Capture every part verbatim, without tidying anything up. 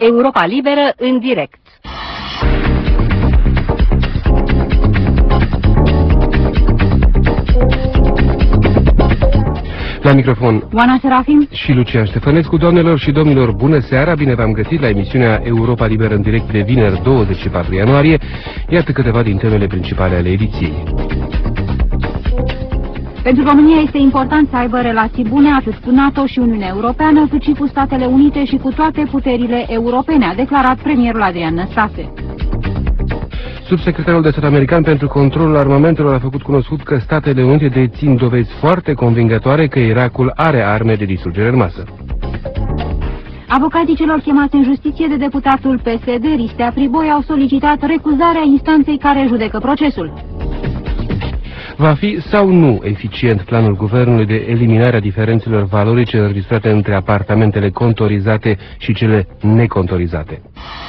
Europa Liberă în direct. La microfon Oana Serafim și Lucian Ștefănescu. Doamnelor și domnilor, bună seara, bine v-am găsit la emisiunea Europa Liberă în direct de vineri douăzeci și patru ianuarie. Iată câteva din temele principale ale ediției. Pentru România este important să aibă relații bune atât cu NATO și Uniunea Europeană, cât și cu Statele Unite și cu toate puterile europene, a declarat premierul Adrian Năstase. Subsecretarul de stat american pentru controlul armamentelor a făcut cunoscut că Statele Unite dețin dovezi foarte convingătoare că Irakul are arme de distrugere în masă. Avocații celor chemați în justiție de deputatul P S D, Ristea Priboi, au solicitat recuzarea instanței care judecă procesul. Va fi sau nu eficient planul guvernului de eliminare a diferențelor valorice înregistrate între apartamentele contorizate și cele necontorizate?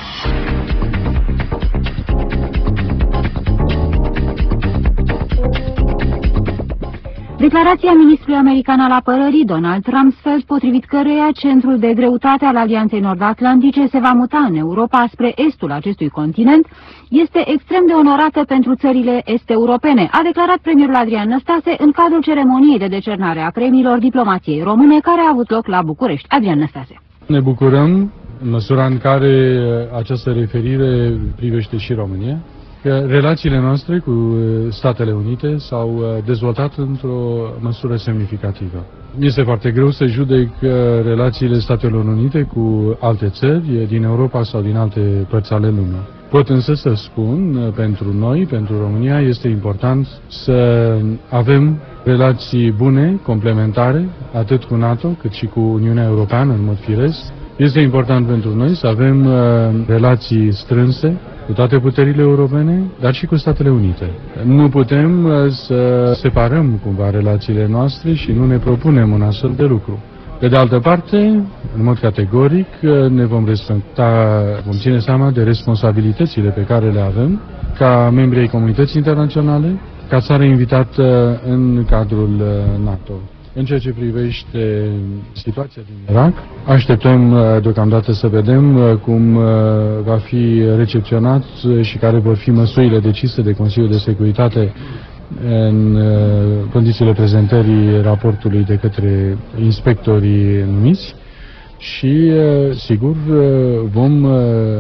Declarația ministrului american al apărării, Donald Rumsfeld, potrivit căreia centrul de greutate al Alianței Nord-Atlantice se va muta în Europa spre estul acestui continent, este extrem de onorată pentru țările est-europene, a declarat premierul Adrian Năstase în cadrul ceremoniei de decernare a premiilor diplomației române care a avut loc la București. Adrian Năstase. Ne bucurăm în măsura în care această referire privește și România, că relațiile noastre cu Statele Unite s-au dezvoltat într-o măsură semnificativă. Este foarte greu să judec relațiile Statelor Unite cu alte țări din Europa sau din alte părți ale lumii. Pot însă să spun, pentru noi, pentru România, este important să avem relații bune, complementare, atât cu NATO, cât și cu Uniunea Europeană, în mod firesc. Este important pentru noi să avem uh, relații strânse cu toate puterile europene, dar și cu Statele Unite. Nu putem uh, să separăm cumva relațiile noastre și nu ne propunem un astfel de lucru. Pe de altă parte, în mod categoric, uh, ne vom respecta, vom ține seama de responsabilitățile pe care le avem ca membri ai comunității internaționale, ca țară invitată în cadrul uh, NATO. În ceea ce privește situația din Irak, așteptăm deocamdată să vedem cum va fi recepționat și care vor fi măsurile decise de Consiliul de Securitate în condițiile prezentării raportului de către inspectorii numiți și, sigur, vom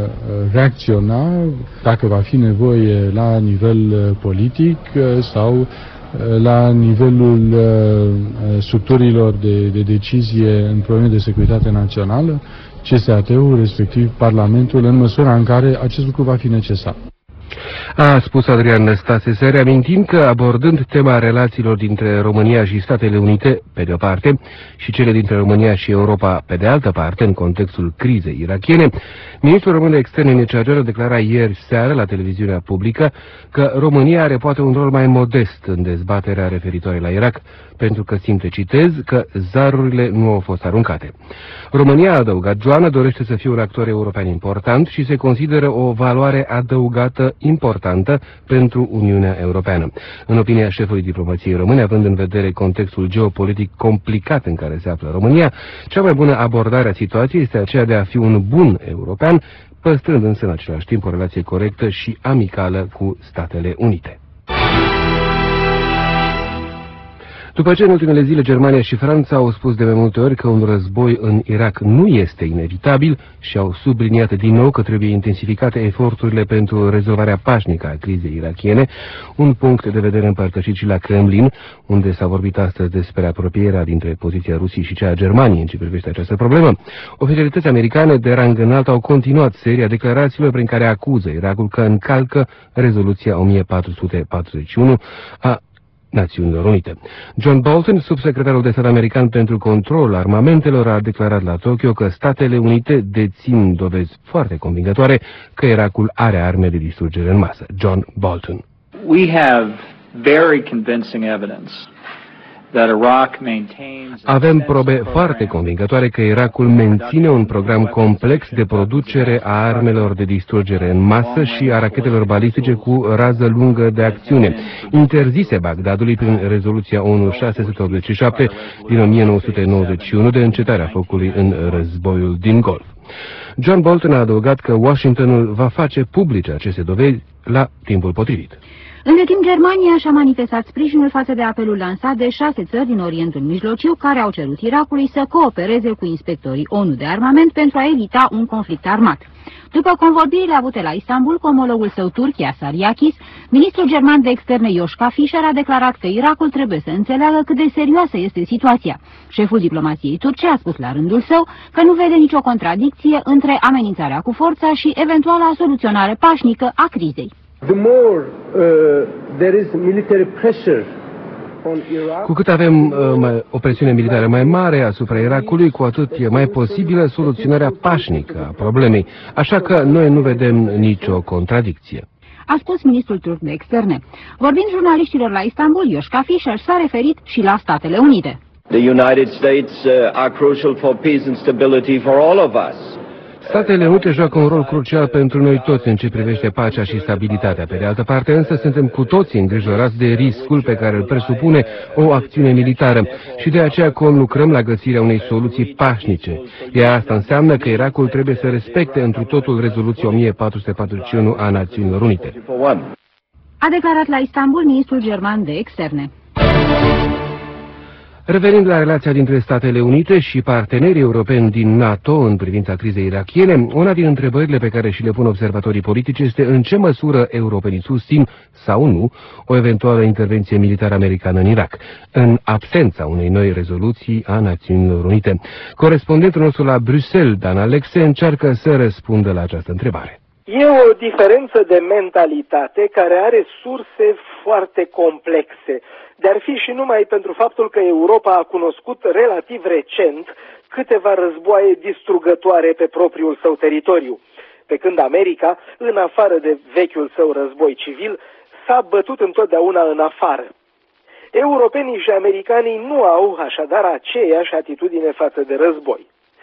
reacționa dacă va fi nevoie la nivel politic sau la nivelul uh, structurilor de, de decizie în probleme de securitate națională, C S A T-ul, respectiv Parlamentul, în măsura în care acest lucru va fi necesar. A spus Adrian Năstase. Să reamintim că, abordând tema relațiilor dintre România și Statele Unite, pe de o parte, și cele dintre România și Europa, pe de altă parte, în contextul crizei irakiene, ministrul român de externe Necăjar declara ieri seară la televiziunea publică că România are poate un rol mai modest în dezbaterea referitoare la Irak, pentru că simte, citez, că zarurile nu au fost aruncate. România, a adăugat Joana, dorește să fie un actor european important și se consideră o valoare adăugată importantă pentru Uniunea Europeană. În opinia șefului diplomației române, având în vedere contextul geopolitic complicat în care se află România, cea mai bună abordare a situației este aceea de a fi un bun european, păstrând însă în același timp o relație corectă și amicală cu Statele Unite. După ce în ultimele zile Germania și Franța au spus de mai multe ori că un război în Irak nu este inevitabil și au subliniat din nou că trebuie intensificate eforturile pentru rezolvarea pașnică a crizei irakiene, un punct de vedere împărtășit și la Kremlin, unde s-a vorbit astăzi despre apropierea dintre poziția Rusiei și cea a Germaniei în ce privește această problemă. Oficialități americane de rang înalt au continuat seria declarațiilor prin care acuză Irakul că încalcă rezoluția o mie patru sute patruzeci și unu a Națiunilor Unite. John Bolton, subsecretarul de stat american pentru controlul armamentelor, a declarat la Tokyo că Statele Unite dețin dovezi foarte convingătoare că Irakul are arme de distrugere în masă. John Bolton. We have very convincing evidence Avem probe foarte convingătoare că Irakul menține un program complex de producere a armelor de distrugere în masă și a rachetelor balistice cu rază lungă de acțiune, interzise Bagdadului prin rezoluția ONU șase sute optzeci și șapte din o mie nouă sute nouăzeci și unu de încetarea focului în războiul din Golf. John Bolton a adăugat că Washingtonul va face publice aceste dovezi la timpul potrivit. Între timp, Germania și-a manifestat sprijinul față de apelul lansat de șase țări din Orientul Mijlociu care au cerut Irakului să coopereze cu inspectorii ONU de armament pentru a evita un conflict armat. După convorbirile avute la Istanbul cu omologul său Turcia, Sariakis, ministrul german de externe Joschka Fischer a declarat că Irakul trebuie să înțeleagă cât de serioasă este situația. Șeful diplomației turce a spus la rândul său că nu vede nicio contradicție între amenințarea cu forța și eventuala soluționare pașnică a crizei. The more uh, there is military pressure on Iraq, cu cât avem uh, mai, o presiune militară mai mare asupra Irakului, cu atât e mai posibilă soluționarea pașnică a problemei, așa că noi nu vedem nicio contradicție. A spus ministrul turc de externe. Vorbind jurnaliștilor la Istanbul, Joschka Fischer s-a referit și la Statele Unite. The United States uh, are crucial for peace and stability for all of us. Statele Unite joacă un rol crucial pentru noi toți în ce privește pacea și stabilitatea. Pe de altă parte, însă, suntem cu toții îngrijorați de riscul pe care îl presupune o acțiune militară și de aceea conlucrăm la găsirea unei soluții pașnice. Iar asta înseamnă că Irakul trebuie să respecte întru totul rezoluția o mie patru sute patruzeci și unu a Națiunilor Unite. A declarat la Istanbul ministrul german de externe. Revenind la relația dintre Statele Unite și partenerii europeni din NATO în privința crizei irakiene, una din întrebările pe care și le pun observatorii politici este în ce măsură europenii susțin sau nu o eventuală intervenție militară americană în Irak, în absența unei noi rezoluții a Națiunilor Unite. Corespondentul nostru la Bruxelles, Dan Alexe, încearcă să răspundă la această întrebare. E o diferență de mentalitate care are surse foarte complexe. De-ar fi și numai pentru faptul că Europa a cunoscut relativ recent câteva războaie distrugătoare pe propriul său teritoriu, pe când America, în afară de vechiul său război civil, s-a bătut întotdeauna în afară. Europenii și americanii nu au așadar aceeași atitudine față de război.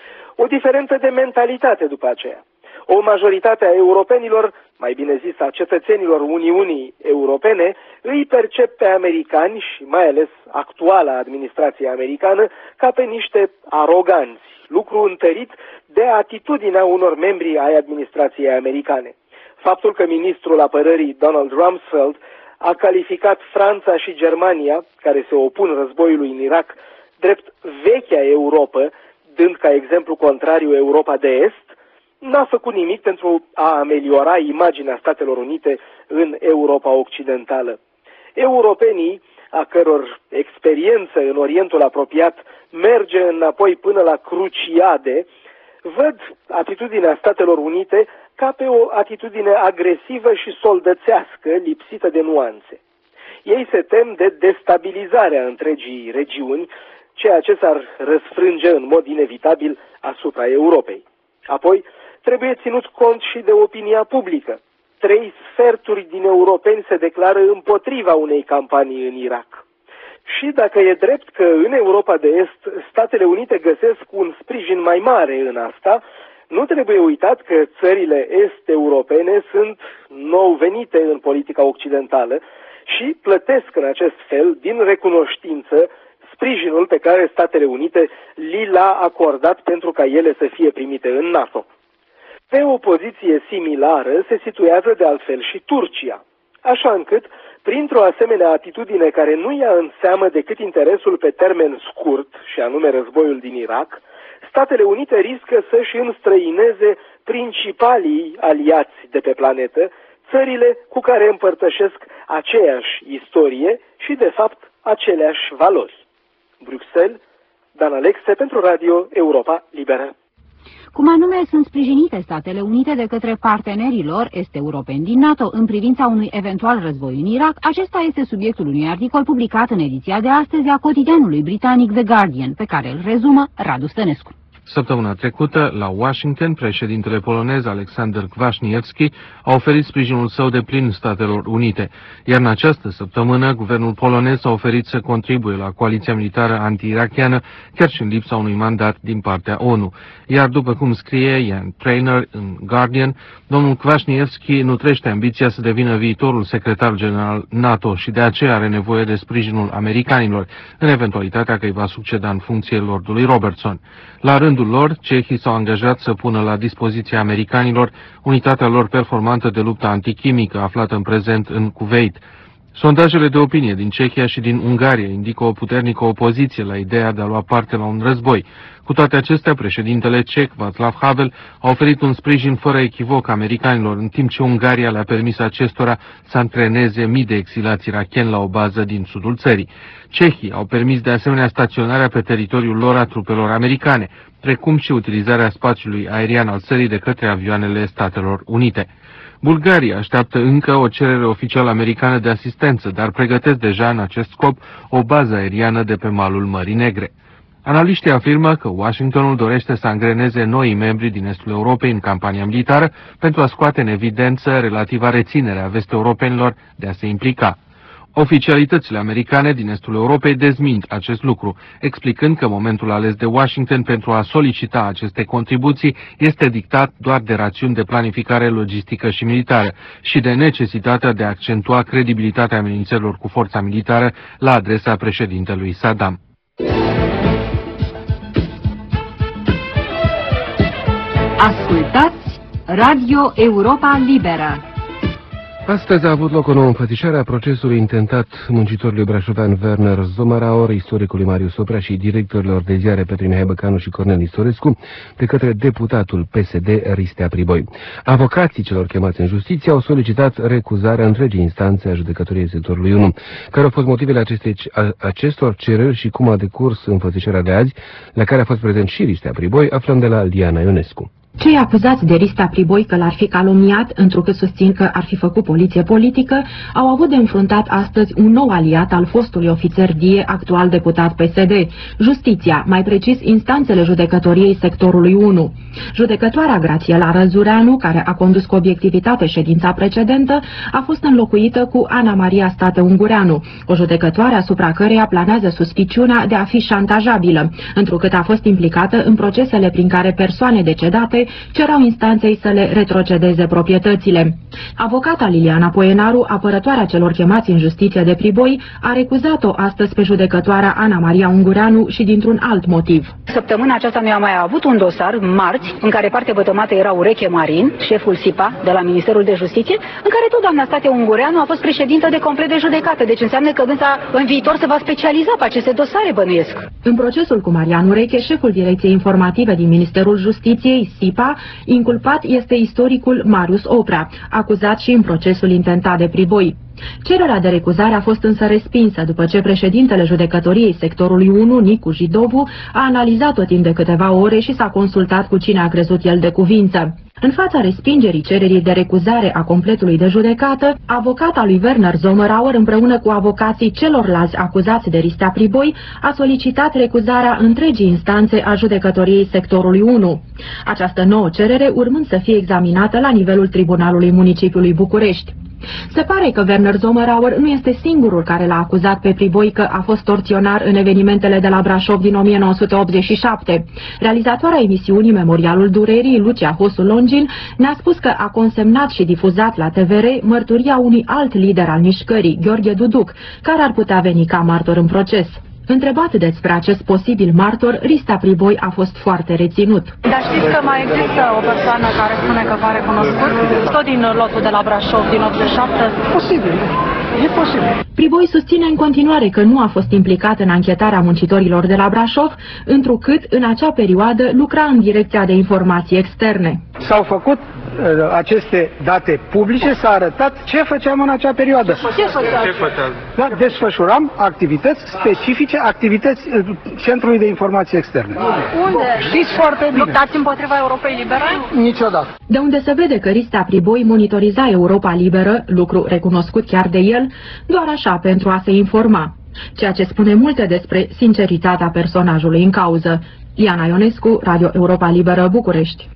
O diferență de mentalitate după aceea. O majoritate a europenilor, mai bine zis a cetățenilor Uniunii Europene, îi percep pe americani și mai ales actuala administrație americană ca pe niște aroganți, lucru întărit de atitudinea unor membri ai administrației americane. Faptul că ministrul apărării Donald Rumsfeld a calificat Franța și Germania, care se opun războiului în Irak, drept vechea Europă, dând ca exemplu contrariu Europa de Est, n-a făcut nimic pentru a ameliora imaginea Statelor Unite în Europa Occidentală. Europenii, a căror experiență în Orientul apropiat merge înapoi până la cruciade, văd atitudinea Statelor Unite ca pe o atitudine agresivă și soldățească, lipsită de nuanțe. Ei se tem de destabilizarea întregii regiuni, ceea ce s-ar răsfrânge în mod inevitabil asupra Europei. Apoi, trebuie ținut cont și de opinia publică. Trei sferturi din europeni se declară împotriva unei campanii în Irak. Și dacă e drept că în Europa de Est Statele Unite găsesc un sprijin mai mare în asta, nu trebuie uitat că țările est-europene sunt nou venite în politica occidentală și plătesc în acest fel, din recunoștință, sprijinul pe care Statele Unite li l-a acordat pentru ca ele să fie primite în NATO. Pe o poziție similară se situează de altfel și Turcia, așa încât, printr-o asemenea atitudine care nu ia în seamă decât interesul pe termen scurt, și anume războiul din Irak, Statele Unite riscă să-și înstrăineze principalii aliați de pe planetă, țările cu care împărtășesc aceeași istorie și, de fapt, aceleași valori. Bruxelles, Dan Alexe pentru Radio Europa Liberă. Cum anume sunt sprijinite Statele Unite de către partenerii lor est-europeni din NATO în privința unui eventual război în Irak, acesta este subiectul unui articol publicat în ediția de astăzi a cotidianului britanic The Guardian, pe care îl rezumă Radu Stănescu. Săptămâna trecută, la Washington, președintele polonez Aleksander Kwaśniewski a oferit sprijinul său de plin Statelor Unite, iar în această săptămână, guvernul polonez a oferit să contribuie la coaliția militară anti-irachiană, chiar și în lipsa unui mandat din partea ONU. Iar după cum scrie Ian Trainer în Guardian, domnul Kwaśniewski nutrește ambiția să devină viitorul secretar general NATO și de aceea are nevoie de sprijinul americanilor, în eventualitatea că îi va succeda în funcție Lordului Robertson. La rândul lor, cehii s-au angajat să pună la dispoziția americanilor unitatea lor performantă de luptă antichimică aflată în prezent în Kuwait. Sondajele de opinie din Cehia și din Ungaria indică o puternică opoziție la ideea de a lua parte la un război. Cu toate acestea, președintele ceh Václav Havel a oferit un sprijin fără echivoc americanilor, în timp ce Ungaria le-a permis acestora să antreneze mii de exilați irakieni la o bază din sudul țării. Cehii au permis de asemenea staționarea pe teritoriul lor a trupelor americane, precum și utilizarea spațiului aerian al țării de către avioanele Statelor Unite. Bulgaria așteaptă încă o cerere oficială americană de asistență, dar pregătesc deja în acest scop o bază aeriană de pe malul Mării Negre. Analiștii afirmă că Washingtonul dorește să angreneze noi membri din estul Europei în campania militară pentru a scoate în evidență relativa reținere a vest-europenilor de a se implica. Oficialitățile americane din estul Europei dezmint acest lucru, explicând că momentul ales de Washington pentru a solicita aceste contribuții este dictat doar de rațiuni de planificare logistică și militară și de necesitatea de a accentua credibilitatea amenințărilor cu forța militară la adresa președintelui Saddam. Ascultați Radio Europa Liberă. Astăzi a avut loc o nouă înfățișare a procesului intentat muncitorului brașovean Werner Sommerauer, istoricului Marius Oprea și directorilor de ziare Petru Mihai Băcanu și Cornel Istorescu, de către deputatul P S D Ristea Priboi. Avocații celor chemați în justiție au solicitat recuzarea întregii instanțe a judecătoriei sectorului unu. Care au fost motivele acestei, acestor cereri și cum a decurs înfățișarea de azi, la care a fost prezent și Ristea Priboi, aflăm de la Liana Ionescu. Cei acuzați de Ristea Priboi că l-ar fi calomniat, întrucât susțin că ar fi făcut poliție politică, au avut de înfruntat astăzi un nou aliat al fostului ofițer Die, actual deputat P S D, Justiția, mai precis instanțele judecătoriei sectorului unu. Judecătoarea Grațiela Răzureanu, care a condus cu obiectivitate ședința precedentă, a fost înlocuită cu Ana Maria State Ungureanu, o judecătoare asupra căreia planează suspiciunea de a fi șantajabilă, întrucât a fost implicată în procesele prin care persoane decedate cerau instanței să le retrocedeze proprietățile. Avocata Liliana Poenaru, apărătoarea celor chemați în justiție de Priboi, a recuzat-o astăzi pe judecătoarea Ana Maria Ungureanu și dintr-un alt motiv. Săptămâna aceasta noi am mai avut un dosar, marți, în care parte vătămată era Ureche Marin, șeful S I P A de la Ministerul de Justiție, în care tot doamna State Ungureanu a fost președintă de complet de judecată, deci înseamnă că dânsa în viitor se va specializa pe aceste dosare, bănuiesc. În procesul cu Marian Ureche, șeful Direcției Informative din Ministerul Justiției, S I P A, inculpat este istoricul Marius Oprea, acuzat și în procesul intentat de Priboi. Cererea de recuzare a fost însă respinsă după ce președintele judecătoriei sectorului unu, Nicu Jidovu, a analizat-o timp de câteva ore și s-a consultat cu cine a crezut el de cuvință. În fața respingerii cererii de recuzare a completului de judecată, avocata lui Werner Sommerauer, împreună cu avocații celorlalți acuzați de Ristea Priboi, a solicitat recuzarea întregii instanțe a judecătoriei sectorului unu. Această nouă cerere urmând să fie examinată la nivelul Tribunalului Municipiului București. Se pare că Werner Sommerauer nu este singurul care l-a acuzat pe Priboi că a fost torționar în evenimentele de la Brașov din o mie nouă sute optzeci și șapte. Realizatoarea emisiunii Memorialul Durerii, Lucia Hosu Longin, ne-a spus că a consemnat și difuzat la T V R mărturia unui alt lider al mișcării, Gheorghe Duduc, care ar putea veni ca martor în proces. Întrebat despre acest posibil martor, Ristea Priboi a fost foarte reținut. Dar știți că mai există o persoană care spune că v-a recunoscut? Tot din lotul de la Brașov, din optzeci și șapte? Posibil. E posibil. Priboi susține în continuare că nu a fost implicat în anchetarea muncitorilor de la Brașov, întrucât în acea perioadă lucra în Direcția de Informații Externe. S-au făcut aceste date publice, s-a arătat ce făceam în acea perioadă. Ce făceam? Da, desfășuram activități specifice, activități Centrului de Informații Externe. Unde? Știți foarte bine. Luptați împotriva Europei Libere? Niciodată. De unde se vede că Ristea Priboi monitoriza Europa Liberă, lucru recunoscut chiar de el, doar așa pentru a se informa. ceea ce spune multe despre sinceritatea personajului în cauză. Iana Ionescu, Radio Europa Liberă, București.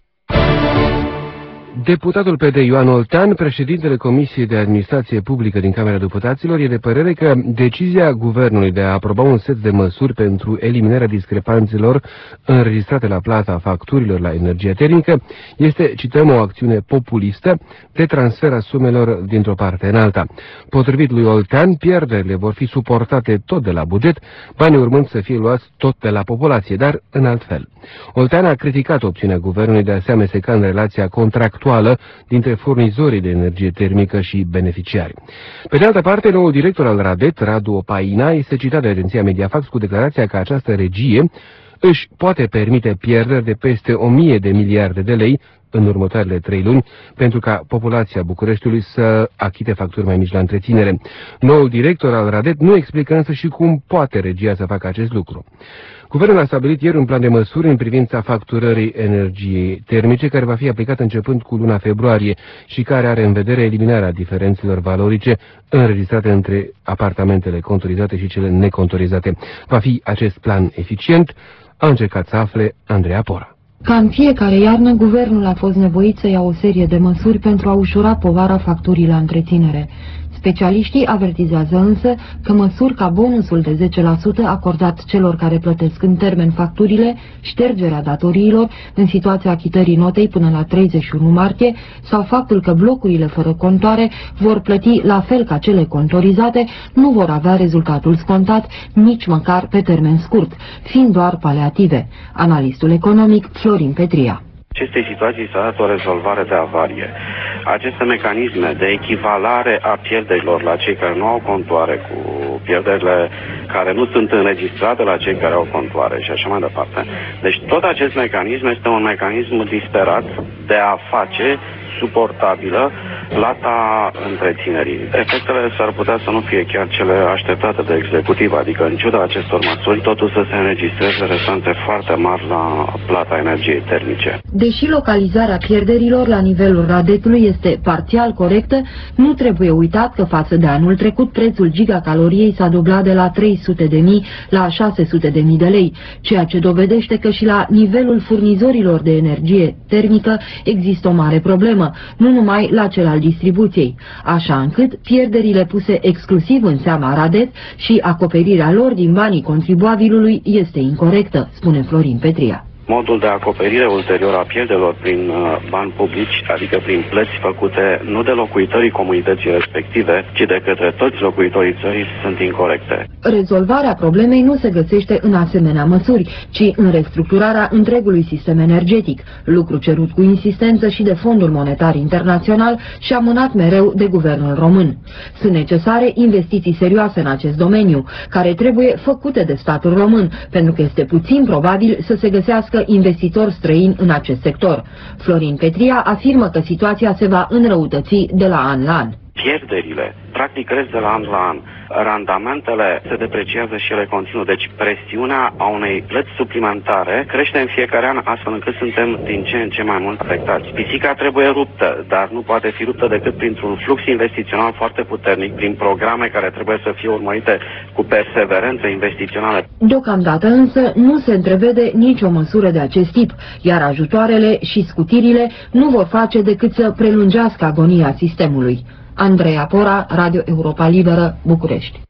Deputatul P D Ioan Oltean, președintele Comisiei de Administrație Publică din Camera Deputaților, e de părere că decizia guvernului de a aproba un set de măsuri pentru eliminarea discrepanțelor înregistrate la plata facturilor la energie termică este, cităm, o acțiune populistă de transfer a sumelor dintr-o parte în alta. Potrivit lui Oltean, pierderile vor fi suportate tot de la buget, banii urmând să fie luați tot de la populație, dar în alt fel. Oltean a criticat opțiunea guvernului de a se amesteca în relația contractuală dintre furnizorii de energie termică și beneficiari. Pe de altă parte, noul director al RADET, Radu Opaina, este citat de agenția Mediafax cu declarația că această regie își poate permite pierderi de peste o mie de miliarde de lei în următoarele trei luni, pentru ca populația Bucureștiului să achite facturi mai mici la întreținere. Noul director al RADET nu explică însă și cum poate regia să facă acest lucru. Guvernul a stabilit ieri un plan de măsuri în privința facturării energiei termice, care va fi aplicat începând cu luna februarie și care are în vedere eliminarea diferențelor valorice înregistrate între apartamentele contorizate și cele necontorizate. Va fi acest plan eficient? A încercat să afle Andreea Pora. Ca în fiecare iarnă, guvernul a fost nevoit să ia o serie de măsuri pentru a ușura povara facturii la întreținere. Specialiștii avertizează însă că măsuri ca bonusul de zece la sută acordat celor care plătesc în termen facturile, ștergerea datoriilor în situația achitării notei până la treizeci și unu martie sau faptul că blocurile fără contoare vor plăti la fel ca cele contorizate nu vor avea rezultatul scontat nici măcar pe termen scurt, fiind doar paliative. Analistul economic Florin Petria. Acestei situații s-a dat o rezolvare de avarie. Aceste mecanisme de echivalare a pierderilor la cei care nu au contoare cu pierderile care nu sunt înregistrate la cei care au contoare și așa mai departe. Deci tot acest mecanism este un mecanism disperat de a face suportabilă plata întreținerii. Efectele s-ar putea să nu fie chiar cele așteptate de executiv, adică în ciuda acestor măsuri, totul să se înregistreze restante foarte mari la plata energiei termice. Deși localizarea pierderilor la nivelul RADET-ului este parțial corectă, nu trebuie uitat că față de anul trecut prețul gigacaloriei s-a dublat de la trei sute de mii la șase sute de mii de lei, ceea ce dovedește că și la nivelul furnizorilor de energie termică există o mare problemă, nu numai la cel al distribuției, așa încât pierderile puse exclusiv în seama RADET și acoperirea lor din banii contribuabilului este incorectă, spune Florin Petria. Modul de acoperire ulterior a pierderilor prin uh, bani publici, adică prin plăți făcute nu de locuitorii comunității respective, ci de către toți locuitorii țării, sunt incorecte. Rezolvarea problemei nu se găsește în asemenea măsuri, ci în restructurarea întregului sistem energetic, lucru cerut cu insistență și de Fondul Monetar Internațional și amânat mereu de guvernul român. Sunt necesare investiții serioase în acest domeniu, care trebuie făcute de statul român, pentru că este puțin probabil să se găsească investitori străini în acest sector. Florin Petria afirmă că situația se va înrăutăți de la an la an. Pierderile practic cresc de la an la an. Randamentele se depreciază și ele continuă, deci presiunea a unei plăți suplimentare crește în fiecare an, astfel încât suntem din ce în ce mai mult afectați. Pisica trebuie ruptă, dar nu poate fi ruptă decât printr-un flux investițional foarte puternic, prin programe care trebuie să fie urmărite cu perseverență investițională. Deocamdată însă nu se întrevede nicio măsură de acest tip, iar ajutoarele și scutirile nu vor face decât să prelungească agonia sistemului. Andreea Pora, Radio Europa Liberă, București.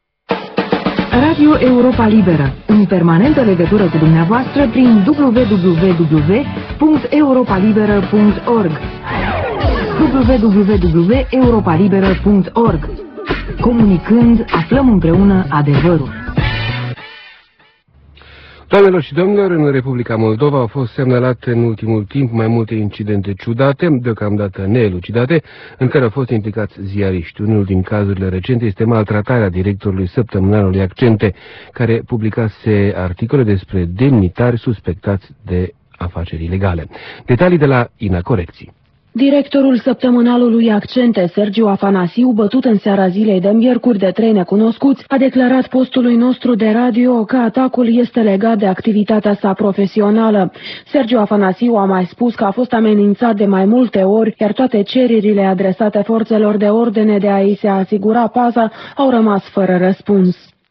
Radio Europa Liberă, în permanentă legătură cu dumneavoastră prin w w w punct europa liberă punct org w w w punct europa liberă punct org. Comunicând, aflăm împreună adevărul. Doamnelor și domnilor, în Republica Moldova au fost semnalate în ultimul timp mai multe incidente ciudate, deocamdată neelucidate, în care au fost implicați ziariști. Unul din cazurile recente este maltratarea directorului săptămânalului Accente, care publicase articole despre demnitari suspectați de afaceri ilegale. Detalii de la Ina Corecții. Directorul săptămânalului Accente, Sergiu Afanasiu, bătut în seara zilei de miercuri de trei necunoscuți, a declarat postului nostru de radio că atacul este legat de activitatea sa profesională. Sergiu Afanasiu a mai spus că a fost amenințat de mai multe ori, iar toate cererile adresate forțelor de ordine de a-i se asigura paza au rămas fără răspuns.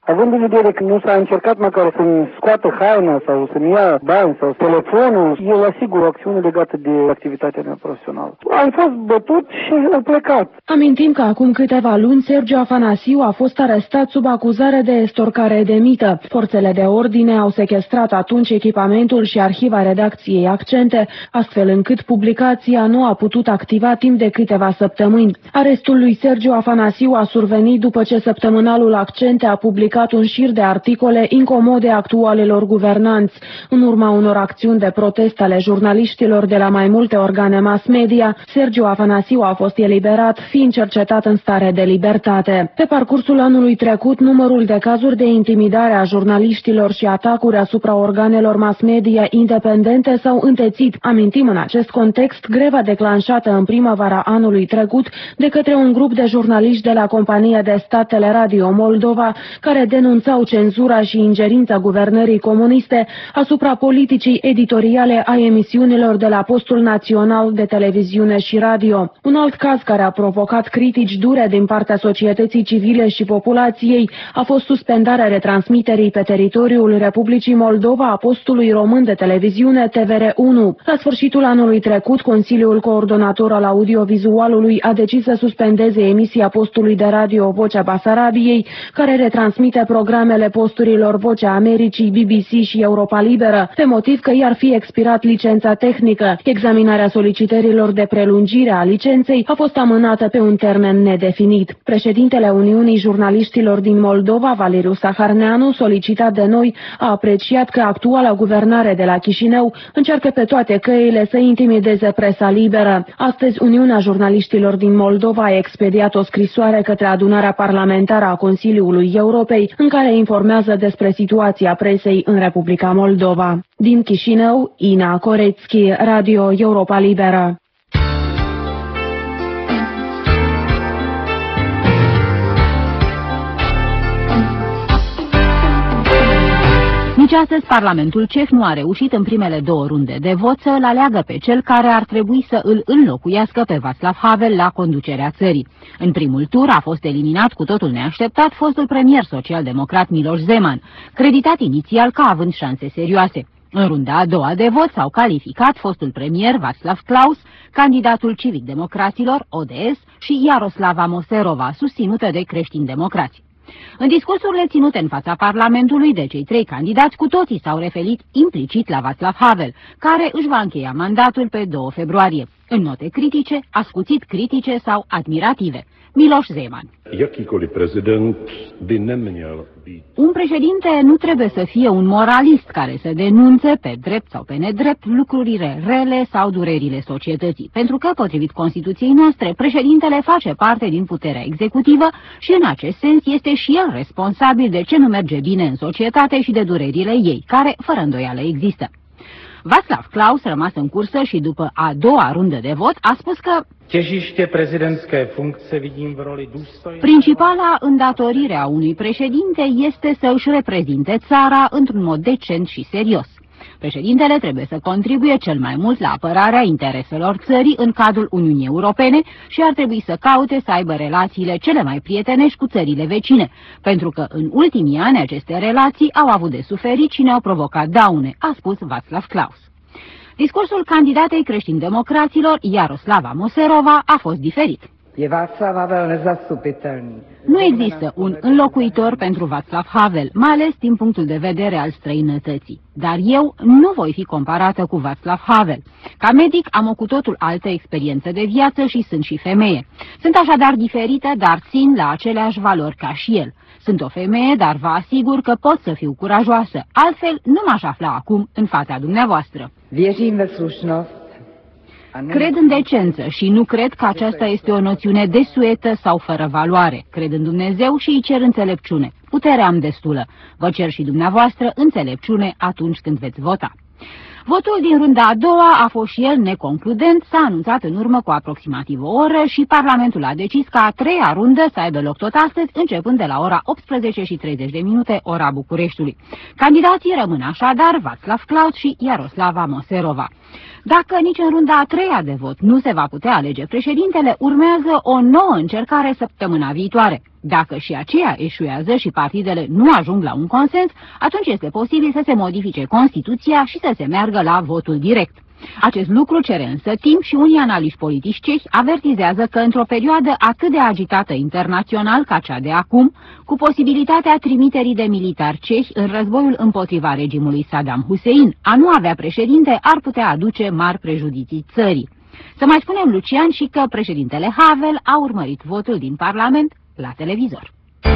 Având în vedere că nu s-a încercat măcar să-mi scoată haina sau să-mi ia bani sau telefonul, eu asigur o acțiune legată de activitatea mea profesională. Am fost bătut și am plecat. Amintim că acum câteva luni Sergiu Afanasiu a fost arestat sub acuzare de estorcare de mită. Forțele de ordine au sechestrat atunci echipamentul și arhiva redacției Accente, astfel încât publicația nu a putut activa timp de câteva săptămâni. Arestul lui Sergiu Afanasiu a survenit după ce săptămânalul Accente a publicat un șir de articole incomode actualelor guvernanți. În urma unor acțiuni de protest ale jurnaliștilor de la mai multe organe mass media, Sergiu Afanasiu a fost eliberat, fiind cercetat în stare de libertate. Pe parcursul anului trecut, numărul de cazuri de intimidare a jurnaliștilor și atacuri asupra organelor mass media independente s-au întețit. Amintim în acest context greva declanșată în primăvara anului trecut de către un grup de jurnaliști de la compania de stat Teleradio Moldova, care denunțau cenzura și ingerința guvernării comuniste asupra politicii editoriale a emisiunilor de la Postul Național de Televiziune și Radio. Un alt caz care a provocat critici dure din partea societății civile și populației a fost suspendarea retransmiterii pe teritoriul Republicii Moldova a postului român de televiziune T V R unu. La sfârșitul anului trecut, Consiliul Coordonator al Audiovizualului a decis să suspendeze emisia postului de radio Vocea Basarabiei, care retransmite programele posturilor Vocea Americii, B B C și Europa Liberă, pe motiv că i-ar fi expirat licența tehnică. Examinarea solicitărilor de prelungire a licenței a fost amânată pe un termen nedefinit. Președintele Uniunii Jurnaliștilor din Moldova, Valeriu Saharneanu, solicitat de noi, a apreciat că actuala guvernare de la Chișinău încearcă pe toate căile să intimideze presa liberă. Astăzi, Uniunea Jurnaliștilor din Moldova a expediat o scrisoare către adunarea parlamentară a Consiliului Europei, în care informează despre situația presei în Republica Moldova. Din Chișinău, Ina Corețchi, Radio Europa Liberă. Nici astăzi Parlamentul ceh nu a reușit în primele două runde de vot să îl aleagă pe cel care ar trebui să îl înlocuiască pe Václav Havel la conducerea țării. În primul tur a fost eliminat cu totul neașteptat fostul premier social-democrat Miloš Zeman, creditat inițial ca având șanse serioase. În runda a doua de vot s-au calificat fostul premier Václav Klaus, candidatul civic-democraților O D S și Jaroslava Moserova, susținută de creștini-democrați. În discursurile ținute în fața Parlamentului de cei trei candidați, cu toții s-au referit implicit la Václav Havel, care își va încheia mandatul pe doi februarie. În note critice, ascuțit critice sau admirative. Miloš Zeman. Un președinte nu trebuie să fie un moralist care să denunțe pe drept sau pe nedrept lucrurile rele sau durerile societății, pentru că, potrivit Constituției noastre, președintele face parte din puterea executivă și în acest sens este și el responsabil de ce nu merge bine în societate și de durerile ei, care, fără îndoială, există. Václav Klaus, rămas în cursă și după a doua rundă de vot, a spus că principala îndatorire a unui președinte este să își reprezinte țara într-un mod decent și serios. Președintele trebuie să contribuie cel mai mult la apărarea intereselor țării în cadrul Uniunii Europene și ar trebui să caute să aibă relațiile cele mai prietenești cu țările vecine, pentru că în ultimii ani aceste relații au avut de suferit și ne-au provocat daune, a spus Václav Klaus. Discursul candidatei creștin-democraților, Jaroslava Moserova, a fost diferit. Nu există un înlocuitor pentru Václav Havel, mai ales din punctul de vedere al străinătății. Dar eu nu voi fi comparată cu Václav Havel. Ca medic am o cu totul altă experiență de viață și sunt și femeie. Sunt așadar diferită, dar țin la aceleași valori ca și el. Sunt o femeie, dar vă asigur că pot să fiu curajoasă. Altfel nu m-aș afla acum în fața dumneavoastră. Cred în decență și nu cred că aceasta este o noțiune desuetă sau fără valoare. Cred în Dumnezeu și îi cer înțelepciune. Putere am destulă. Vă cer și dumneavoastră înțelepciune atunci când veți vota. Votul din runda a doua a fost și el neconcludent, s-a anunțat în urmă cu aproximativ o oră și Parlamentul a decis ca a treia rundă să aibă loc tot astăzi, începând de la ora optsprezece și treizeci de minute, ora Bucureștiului. Candidații rămân așadar Václav Klaus și Jaroslava Moserova. Dacă nici în runda a treia de vot nu se va putea alege președintele, urmează o nouă încercare săptămâna viitoare. Dacă și aceea eșuează și partidele nu ajung la un consens, atunci este posibil să se modifice Constituția și să se meargă la votul direct. Acest lucru cere însă timp și unii analiști politici cehi avertizează că într-o perioadă atât de agitată internațional ca cea de acum, cu posibilitatea trimiterii de militari cehi în războiul împotriva regimului Saddam Hussein, a nu avea președinte ar putea aduce mari prejudicii țării. Să mai spunem, Lucian, și că președintele Havel a urmărit votul din Parlament la televizor.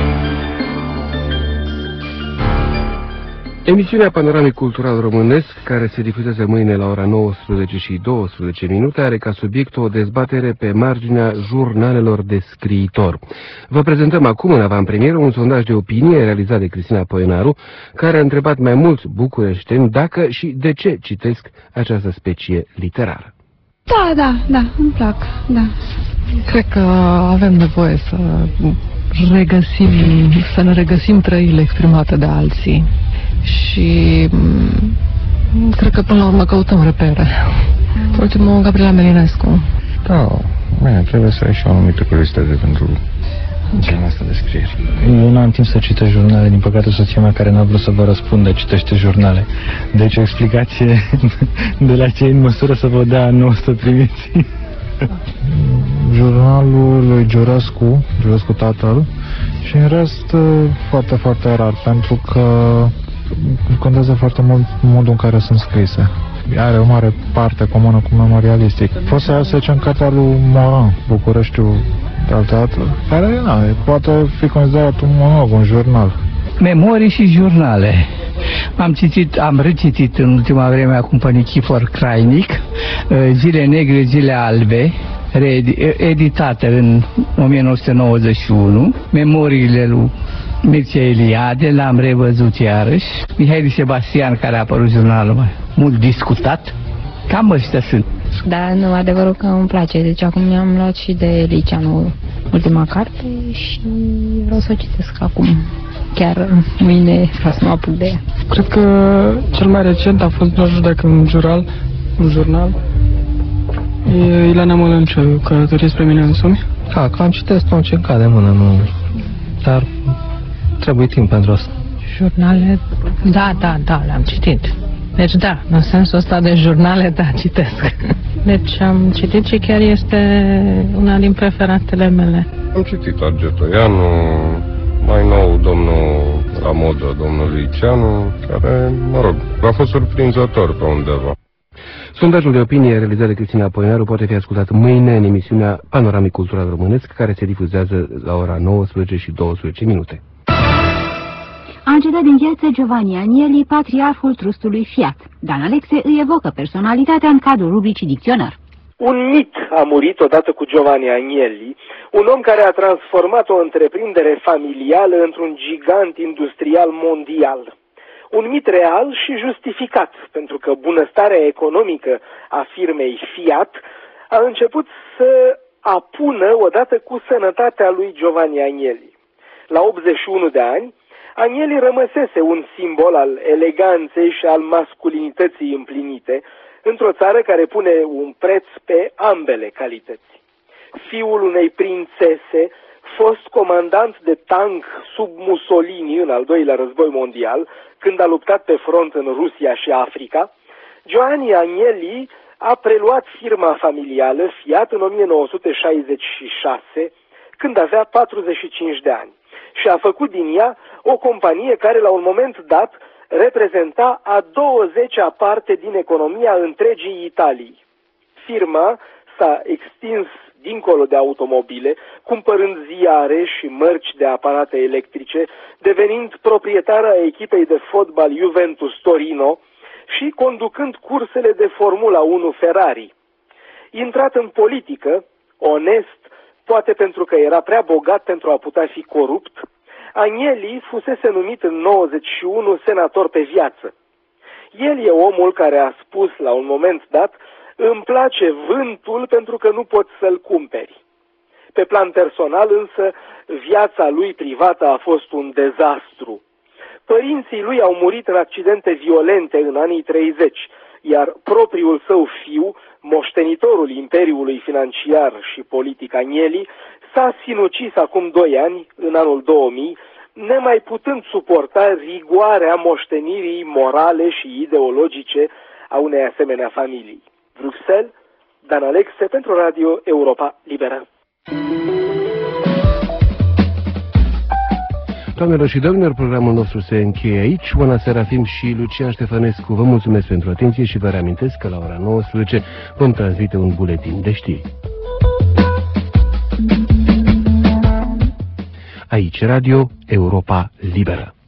Emisiunea Panoramic Cultural Românesc, care se difuzează mâine la ora nouăsprezece și douăsprezece minute, are ca subiect o dezbatere pe marginea jurnalelor de scriitor. Vă prezentăm acum în avantpremieră un sondaj de opinie realizat de Cristina Poenaru, care a întrebat mai mulți bucureșteni dacă și de ce citesc această specie literară. Da, da, da, îmi plac, da. Cred că avem nevoie să regăsim, să ne regăsim trăirile exprimate de alții și cred că până la urmă căutăm repere. Ultimul, Gabriela Melinescu. Da, bine, trebuie să ai și o anumită curiozitate pentru genul ăsta de scrieri. Eu nu am timp să citesc jurnale, din păcate soția mea care n-a vrut să vă răspundă citește jurnale. Deci o explicație de la ce în măsură să vă dea, nu o să primiți. Jurnalul lui Giurescu, Giurescu tatăl, și în rest foarte, foarte rar, pentru că contează foarte mult modul în care sunt scrise. Are o mare parte comună cu memorialistic. Poți să să zicem cartea lui Moran, Bucureștiul de teatru, care na, poate fi considerat un monolog, un jurnal. Memorii și jurnale. Am citit, am recitit în ultima vreme acum pe Nichifor Crainic, Zile negre, zile albe, editate în o mie nouă sute nouăzeci și unu, Memoriile lui Mircea Eliade, l-am revăzut iarăși, Mihai Sebastian, care a apărut jurnalul mult discutat, cam ăștia sunt. Da, nu, adevărul că îmi place, deci acum mi-am luat și de Liceanu ultima carte și vreau să o citesc acum. Chiar mâine vreau să mă apuc de ea. Cred că cel mai recent a fost, nu știu dacă un jurnal, un jurnal, e Ileana Mălăncioiu, Călătorie spre mine însumi. Da, că am citesc tot ce cade în mână, nu, dar trebuie timp pentru asta. Jurnale, da, da, da, le-am citit. Deci da, în sensul ăsta de jurnale, da, citesc. Deci am citit și chiar este una din preferatele mele. Am citit Argetoianu, mai nou domnul la modă, domnul Liceanu, care, mă rog, a fost surprinzător pe undeva. Sondajul de opinie realizat de Cristina Poenaru poate fi ascultat mâine în emisiunea Panoramic Cultural Românesc, care se difuzează la ora nouăsprezece și douăsprezece minute. A încetat din viață Giovanni Agnelli, patriarhul trustului Fiat. Dan Alexe îi evocă personalitatea în cadrul rubricii Dicționar. Un mit a murit odată cu Giovanni Agnelli, un om care a transformat o întreprindere familială într-un gigant industrial mondial. Un mit real și justificat, pentru că bunăstarea economică a firmei Fiat a început să apună odată cu sănătatea lui Giovanni Agnelli. La optzeci și unu de ani, Agnelli rămăsese un simbol al eleganței și al masculinității împlinite într-o țară care pune un preț pe ambele calități. Fiul unei prințese, fost comandant de tank sub Mussolini în al doilea război mondial, când a luptat pe front în Rusia și Africa, Giovanni Agnelli a preluat firma familială Fiat în o mie nouă sute șaizeci și șase, când avea patruzeci și cinci de ani, și a făcut din ea o companie care la un moment dat reprezenta a douăzecea parte din economia întregii Italii. Firma s-a extins dincolo de automobile, cumpărând ziare și mărci de aparate electrice, devenind proprietară a echipei de fotbal Juventus Torino și conducând cursele de Formula unu Ferrari. Intrat în politică, onest, poate pentru că era prea bogat pentru a putea fi corupt, Agnelli fusese numit în nouăzeci și unu senator pe viață. El e omul care a spus la un moment dat: îmi place vântul pentru că nu poți să-l cumperi. Pe plan personal însă, viața lui privată a fost un dezastru. Părinții lui au murit în accidente violente în anii treizeci, iar propriul său fiu, moștenitorul imperiului financiar și politic Agnelli, s-a sinucis acum doi ani, în anul două mii, nemai putând suporta rigoarea moștenirii morale și ideologice a unei asemenea familii. Bruxelles, Dan Alexe pentru Radio Europa Liberă. Doamnelor și domnilor, programul nostru se încheie aici. Oana Serafim și Lucian Ștefănescu vă mulțumesc pentru atenție și vă reamintesc că la ora nouăsprezece vom transmite un buletin de știri. Aici Radio Europa Liberă.